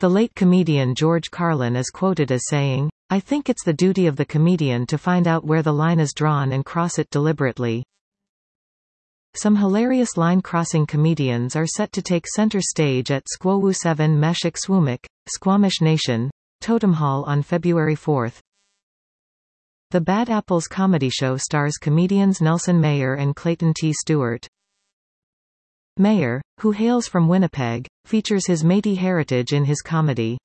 The late comedian George Carlin is quoted as saying, "I think it's the duty of the comedian to find out where the line is drawn and cross it deliberately." Some hilarious line-crossing comedians are set to take center stage at Squawu 7 Meshach Swumik, Squamish Nation, Totem Hall on February 4. The Bad Apples comedy show stars comedians Nelson Mayer and Clayton T. Stewart. Mayer, who hails from Winnipeg, features his Métis heritage in his comedy.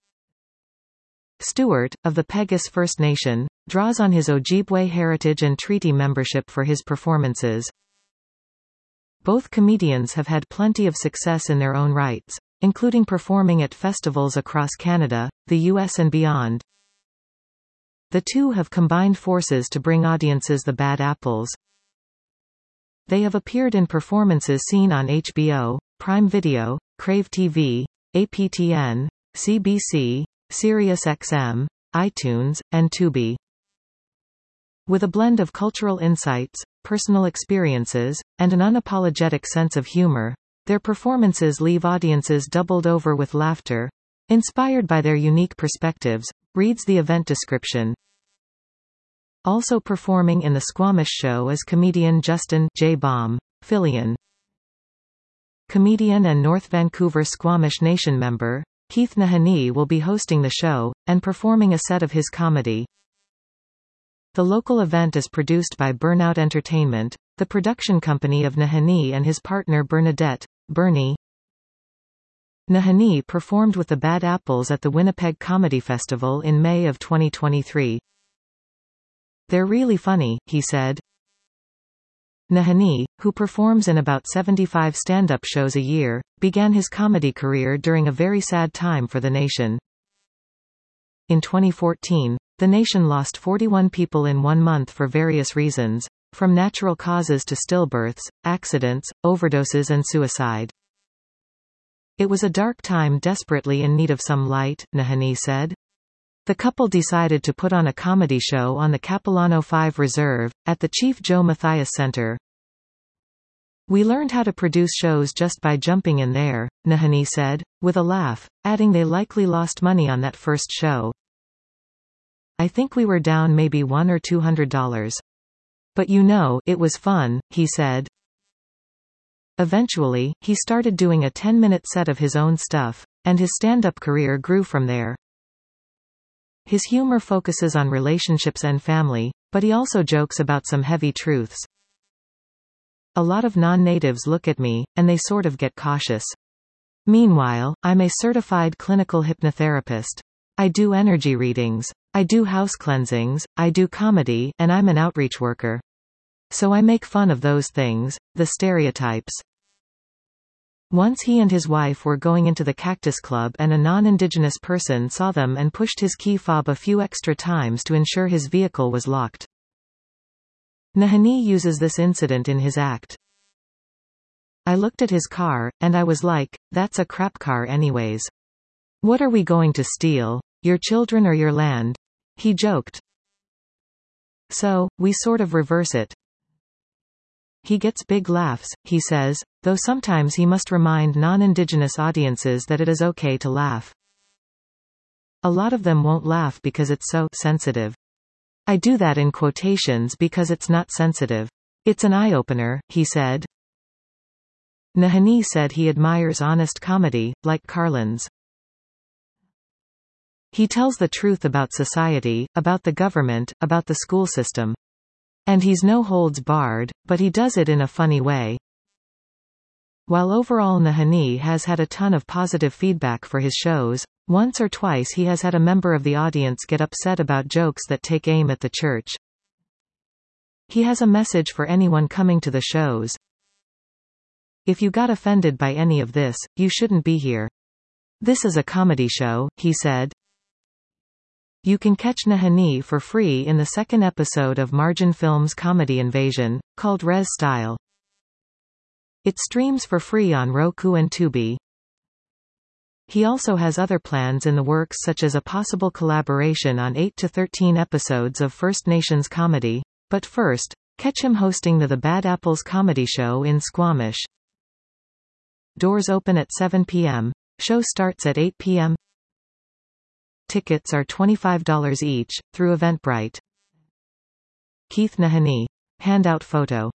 Stewart, of the Peguis First Nation, draws on his Ojibwe heritage and treaty membership for his performances. Both comedians have had plenty of success in their own rights, including performing at festivals across Canada, the US and beyond. The two have combined forces to bring audiences The Bad Apples. They have appeared in performances seen on HBO, Prime Video, Crave TV, APTN, CBC, SiriusXM, iTunes, and Tubi. With a blend of cultural insights, personal experiences, and an unapologetic sense of humor, their performances leave audiences doubled over with laughter. Inspired by their unique perspectives, reads the event description. Also performing in the Squamish show is comedian Justin J. Baum Fillion. Comedian and North Vancouver Squamish Nation member, Keith Nahanee will be hosting the show, and performing a set of his comedy. The local event is produced by Burnout Entertainment, the production company of Nahanee and his partner Bernadette, Bernie. Nahanee performed with the Bad Apples at the Winnipeg Comedy Festival in May of 2023. "They're really funny," he said. Nahanee, who performs in about 75 stand-up shows a year, began his comedy career during a very sad time for the nation. In 2014, the nation lost 41 people in 1 month for various reasons, from natural causes to stillbirths, accidents, overdoses and suicide. "It was a dark time desperately in need of some light," Nahanee said. The couple decided to put on a comedy show on the Capilano 5 Reserve, at the Chief Joe Mathias Center. "We learned how to produce shows just by jumping in there," Nahanee said, with a laugh, adding they likely lost money on that first show. "I think we were down maybe $100 or $200. But it was fun," he said. Eventually, he started doing a 10-minute set of his own stuff, and his stand-up career grew from there. His humor focuses on relationships and family, but he also jokes about some heavy truths. "A lot of non-natives look at me, and they sort of get cautious. Meanwhile, I'm a certified clinical hypnotherapist. I do energy readings. I do house cleansings, I do comedy, and I'm an outreach worker. So I make fun of those things, the stereotypes." Once he and his wife were going into the Cactus Club and a non-Indigenous person saw them and pushed his key fob a few extra times to ensure his vehicle was locked. Nahanee uses this incident in his act. "I looked at his car, and I was like, that's a crap car anyways. What are we going to steal? Your children or your land?" he joked. So, we sort of reverse it. He gets big laughs, he says, though sometimes he must remind non-Indigenous audiences that it is okay to laugh. "A lot of them won't laugh because it's so sensitive. I do that in quotations because it's not sensitive. It's an eye-opener," he said. Nahanee said he admires honest comedy, like Carlin's. "He tells the truth about society, about the government, about the school system. And he's no holds barred, but he does it in a funny way." While overall Nahanee has had a ton of positive feedback for his shows, once or twice he has had a member of the audience get upset about jokes that take aim at the church. He has a message for anyone coming to the shows. "If you got offended by any of this, you shouldn't be here. This is a comedy show," he said. You can catch Nahanee for free in the second episode of Margin Films' comedy invasion, called Res Style. It streams for free on Roku and Tubi. He also has other plans in the works, such as a possible collaboration on 8 to 13 episodes of First Nations comedy. But first, catch him hosting the Bad Apples comedy show in Squamish. Doors open at 7 p.m. Show starts at 8 p.m. Tickets are $25 each, through Eventbrite. Keith Nahani. Handout photo.